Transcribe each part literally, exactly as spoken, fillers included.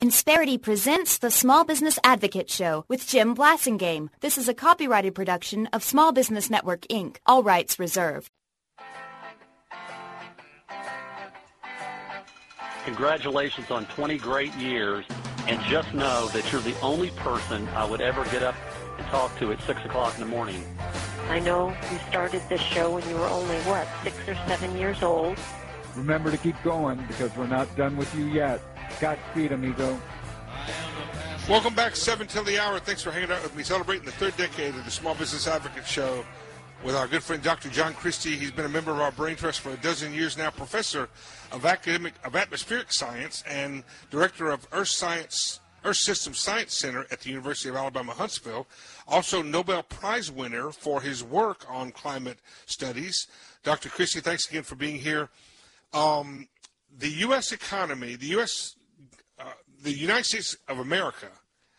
Insperity presents the Small Business Advocate Show with Jim Blasingame. This is a copyrighted production of Small Business Network, Incorporated. All rights reserved. Congratulations on twenty great years, and just know that you're the only person I would ever get up and talk to at six o'clock in the morning. I know you started this show when you were only, what, six or seven years old? Remember to keep going, because we're not done with you yet. Godspeed, amigo. Welcome back, seven till the hour. Thanks for hanging out with me, celebrating the third decade of the Small Business Advocate Show with our good friend Doctor John Christie. He's been a member of our Brain Trust for a dozen years now, professor of academic of atmospheric science and director of Earth Science Earth Systems Science Center at the University of Alabama, Huntsville. Also Nobel Prize winner for his work on climate studies. Doctor Christie, thanks again for being here. Um, the U S economy, the U S Uh, the United States of America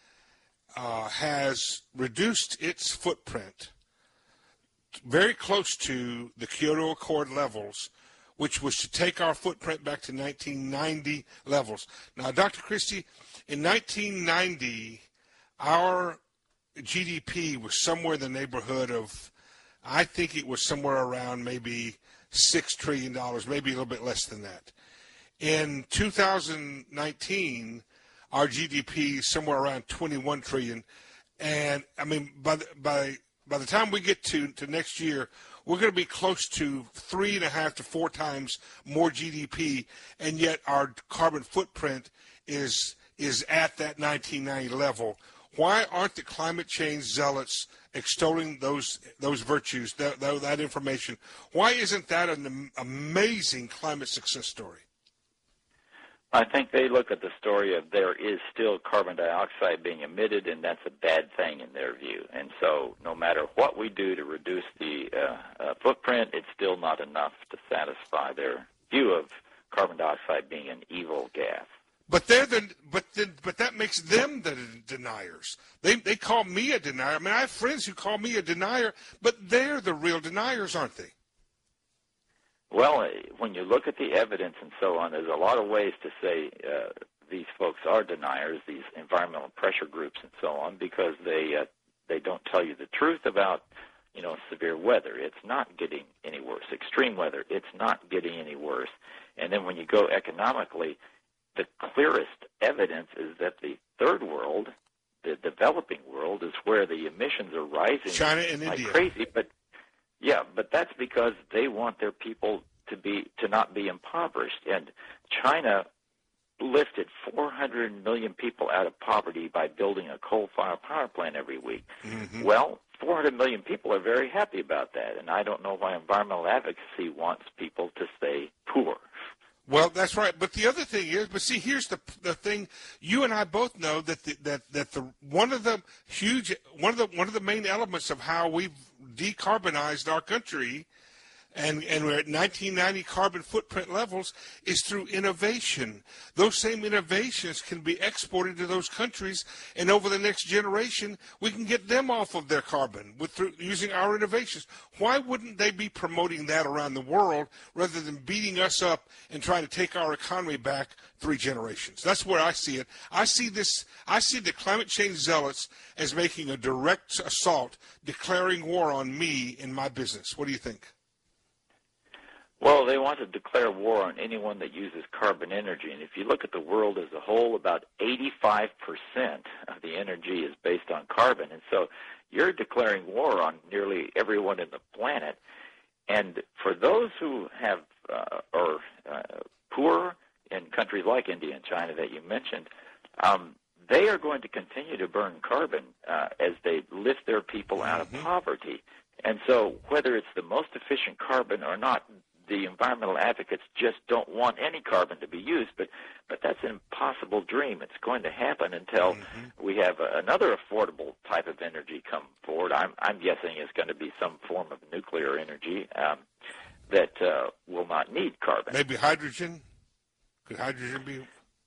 uh, has reduced its footprint very close to the Kyoto Accord levels, which was to take our footprint back to nineteen ninety levels. Now, Doctor Christie, in nineteen ninety, our G D P was somewhere in the neighborhood of, I think it was somewhere around maybe six trillion dollars, maybe a little bit less than that. In two thousand nineteen, our G D P is somewhere around twenty-one trillion dollars, and I mean by the, by by the time we get to, to next year, we're going to be close to three and a half to four times more G D P, and yet our carbon footprint is is at that nineteen ninety level. Why aren't the climate change zealots extolling those those virtues, that, that information? Why isn't that an amazing climate success story? I think they look at the story of there is still carbon dioxide being emitted, and that's a bad thing in their view. And so no matter what we do to reduce the uh, uh, footprint, it's still not enough to satisfy their view of carbon dioxide being an evil gas. But they're the but the, but that makes them the deniers. They they call me a denier. I mean, I have friends who call me a denier, but they're the real deniers, aren't they? Well, when you look at the evidence and so on, there's a lot of ways to say uh, these folks are deniers, these environmental pressure groups and so on, because they uh, they don't tell you the truth about, you know, severe weather. It's not getting any worse. Extreme weather, it's not getting any worse. And then when you go economically, the clearest evidence is that the third world, the developing world, is where the emissions are rising China and like India. crazy. But yeah, but that's because they want their people to be to not be impoverished. And China lifted four hundred million people out of poverty by building a coal-fired power plant every week. Mm-hmm. Well, four hundred million people are very happy about that, and I don't know why environmental advocacy wants people to stay poor. Well, that's right. But the other thing is, but see, here's the the thing. You and I both know that the, that that the one of the huge one of the one of the main elements of how we've decarbonized our country, and and we're at nineteen ninety carbon footprint levels, is through innovation. Those same innovations can be exported to those countries, and over the next generation, we can get them off of their carbon with through using our innovations. Why wouldn't they be promoting that around the world rather than beating us up and trying to take our economy back three generations? That's where I see it. I see this. I see the climate change zealots as making a direct assault, declaring war on me and my business. What do you think? Well, they want to declare war on anyone that uses carbon energy. And if you look at the world as a whole, about eighty-five percent of the energy is based on carbon. And so you're declaring war on nearly everyone in the planet. And for those who have uh, are uh, poor in countries like India and China that you mentioned, um, they are going to continue to burn carbon uh, as they lift their people out of poverty. And so whether it's the most efficient carbon or not, the environmental advocates just don't want any carbon to be used, but but that's an impossible dream. It's going to happen until mm-hmm. we have a, another affordable type of energy come forward. I'm I'm guessing it's going to be some form of nuclear energy um, that uh, will not need carbon. Maybe hydrogen? Could hydrogen be?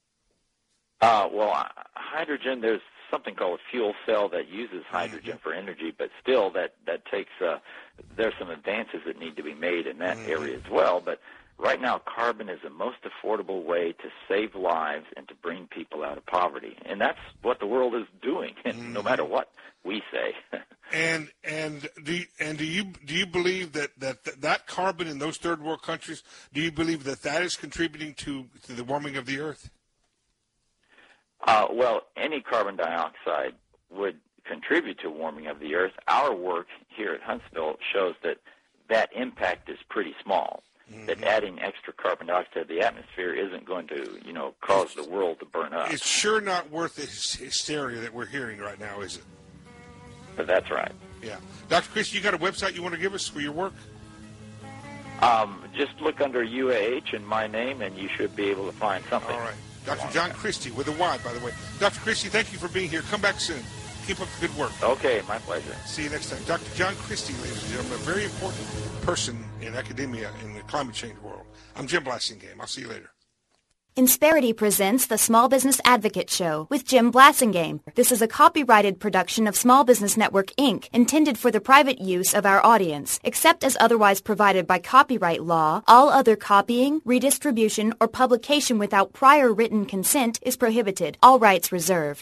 Uh, well, uh, hydrogen, there's something called a fuel cell that uses hydrogen mm-hmm. for energy, but still that, that takes, uh, there's some advances that need to be made in that mm-hmm. area as well. But right now carbon is the most affordable way to save lives and to bring people out of poverty. And that's what the world is doing, mm-hmm. no matter what we say. and and do you, and do you do you believe that, that that carbon in those third world countries, do you believe that that is contributing to, to the warming of the earth? Uh, well, any carbon dioxide would contribute to warming of the earth. Our work here at Huntsville shows that that impact is pretty small. Mm-hmm. That adding extra carbon dioxide to the atmosphere isn't going to, you know, cause the world to burn up. It's sure not worth the hysteria that we're hearing right now, is it? But that's right. Yeah. Doctor Christie, you got a website you want to give us for your work? Um, just look under U A H and my name, and you should be able to find something. All right. Doctor John Christie, with a Y, by the way. Doctor Christie, thank you for being here. Come back soon. Keep up the good work. Okay, my pleasure. See you next time. Doctor John Christie, ladies and gentlemen, a very important person in academia in the climate change world. I'm Jim Blasingame. I'll see you later. Insperity presents the Small Business Advocate Show with Jim Blasingame. This is a copyrighted production of Small Business Network, Incorporated, intended for the private use of our audience. Except as otherwise provided by copyright law, all other copying, redistribution, or publication without prior written consent is prohibited. All rights reserved.